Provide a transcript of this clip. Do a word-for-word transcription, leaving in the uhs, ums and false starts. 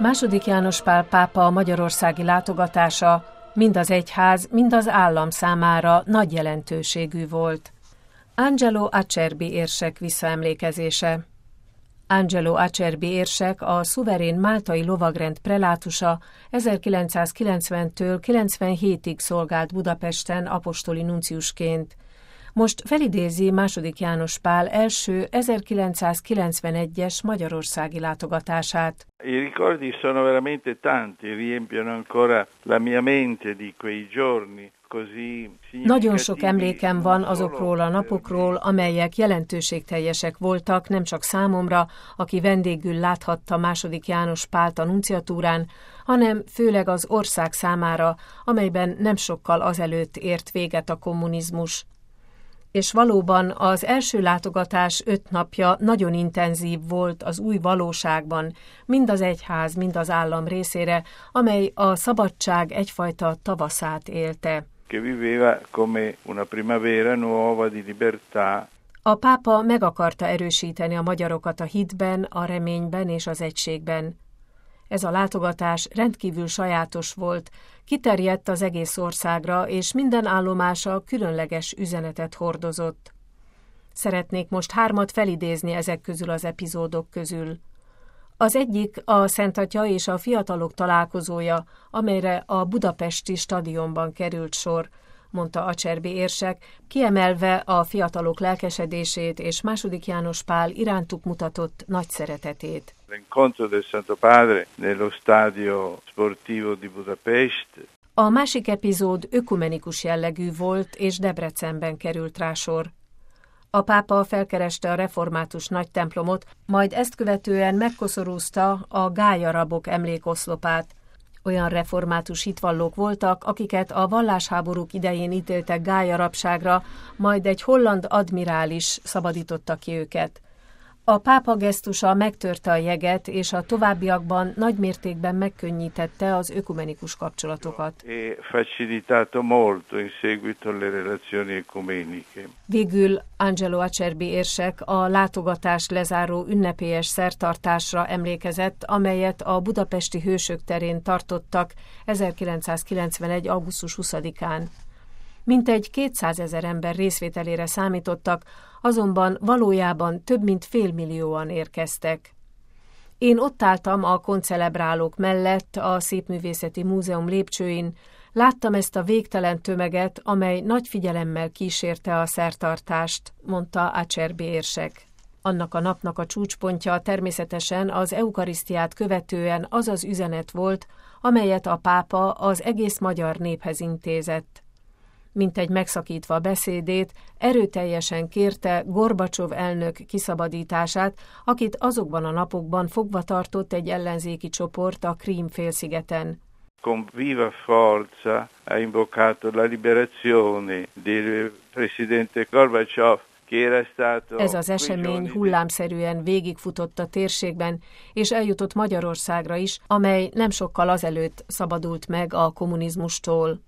Második János Pál pápa magyarországi látogatása mind az egyház, mind az állam számára nagy jelentőségű volt. Angelo Acerbi érsek visszaemlékezése. Angelo Acerbi érsek, a szuverén máltai lovagrend prelátusa, ezerkilencszázkilencventől kilencvenhétig szolgált Budapesten apostoli nunciusként. Most felidézi második János Pál első ezerkilencszázkilencvenegyes magyarországi látogatását. I ricordi sono veramente tanti, riempiono ancora la mia mente di quei giorni. Nagyon sok emlékem van azokról a napokról, amelyek jelentőségteljesek voltak nem csak számomra, aki vendégül láthatta második János Pált a nunciatúrán, hanem főleg az ország számára, amelyben nem sokkal azelőtt ért véget a kommunizmus. És valóban az első látogatás öt napja nagyon intenzív volt az új valóságban, mind az egyház, mind az állam részére, amely a szabadság egyfajta tavaszát élte. A pápa meg akarta erősíteni a magyarokat a hitben, a reményben és az egységben. Ez a látogatás rendkívül sajátos volt, kiterjedt az egész országra, és minden állomása különleges üzenetet hordozott. Szeretnék most hármat felidézni ezek közül az epizódok közül. Az egyik a Szentatya és a fiatalok találkozója, amelyre a budapesti stadionban került sor, mondta Acerbi érsek, kiemelve a fiatalok lelkesedését és második János Pál irántuk mutatott nagy szeretetét. L'incontro del Santo Padre nello stadio sportivo di Budapest. A másik epizód ökumenikus jellegű volt, és Debrecenben került rá sor. A pápa felkereste a református nagytemplomot, majd ezt követően megkoszorúzta a gályarabok emlékoszlopát. Olyan református hitvallók voltak, akiket a vallásháborúk idején ítéltek gályarabságra, majd egy holland admirális szabadította ki őket. A pápa gesztusa megtörte a jeget, és a továbbiakban nagy mértékben megkönnyítette az ökumenikus kapcsolatokat. Végül Angelo Acerbi érsek a látogatás lezáró ünnepélyes szertartásra emlékezett, amelyet a budapesti Hősök terén tartottak ezerkilencszázkilencvenegy. augusztus huszadikán. Mintegy kétszázezer ember részvételére számítottak, azonban valójában több mint félmillióan érkeztek. Én ott álltam a koncelebrálók mellett a Szépművészeti Múzeum lépcsőin, láttam ezt a végtelen tömeget, amely nagy figyelemmel kísérte a szertartást, mondta Acerbi érsek. Annak a napnak a csúcspontja természetesen az eukarisztiát követően az az üzenet volt, amelyet a pápa az egész magyar néphez intézett. Mintegy megszakítva a beszédét, erőteljesen kérte Gorbacsov elnök kiszabadítását, akit azokban a napokban fogva tartott egy ellenzéki csoport a Krím-félszigeten. Con viva forza ha invocato la liberazione del presidente Gorbacsov. Ez az esemény hullámszerűen végigfutott a térségben, és eljutott Magyarországra is, amely nem sokkal azelőtt szabadult meg a kommunizmustól.